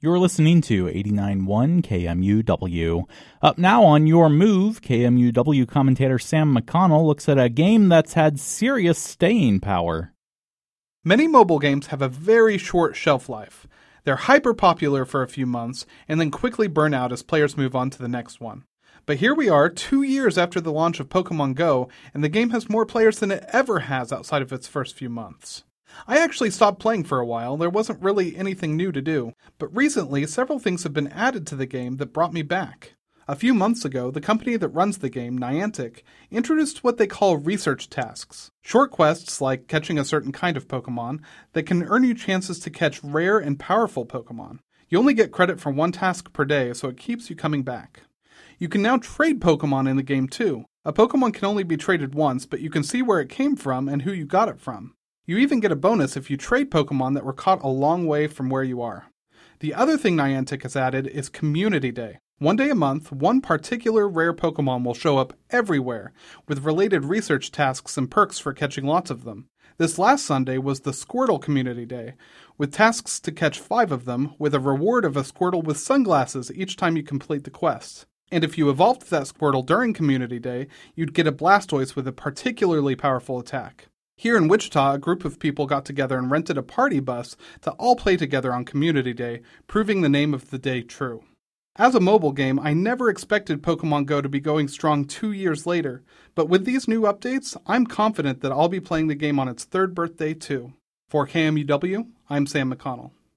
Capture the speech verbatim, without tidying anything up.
You're listening to eighty-nine point one K M U W. Up now on Your Move, K M U W commentator Sam McConnell looks at a game that's had serious staying power. Many mobile games have a very short shelf life. They're hyper popular for a few months and then quickly burn out as players move on to the next one. But here we are, two years after the launch of Pokemon Go, and the game has more players than it ever has outside of its first few months. I actually stopped playing for a while. There wasn't really anything new to do, but recently several things have been added to the game that brought me back. A few months ago, the company that runs the game, Niantic, introduced what they call research tasks. Short quests like catching a certain kind of Pokemon that can earn you chances to catch rare and powerful Pokemon. You only get credit for one task per day, so it keeps you coming back. You can now trade Pokemon in the game too. A Pokemon can only be traded once, but you can see where it came from and who you got it from. You even get a bonus if you trade Pokemon that were caught a long way from where you are. The other thing Niantic has added is Community Day. One day a month, one particular rare Pokemon will show up everywhere, with related research tasks and perks for catching lots of them. This last Sunday was the Squirtle Community Day, with tasks to catch five of them, with a reward of a Squirtle with sunglasses each time you complete the quest. And if you evolved that Squirtle during Community Day, you'd get a Blastoise with a particularly powerful attack. Here in Wichita, a group of people got together and rented a party bus to all play together on Community Day, proving the name of the day true. As a mobile game, I never expected Pokemon Go to be going strong two years later, but with these new updates, I'm confident that I'll be playing the game on its third birthday too. For K M U W, I'm Sam McConnell.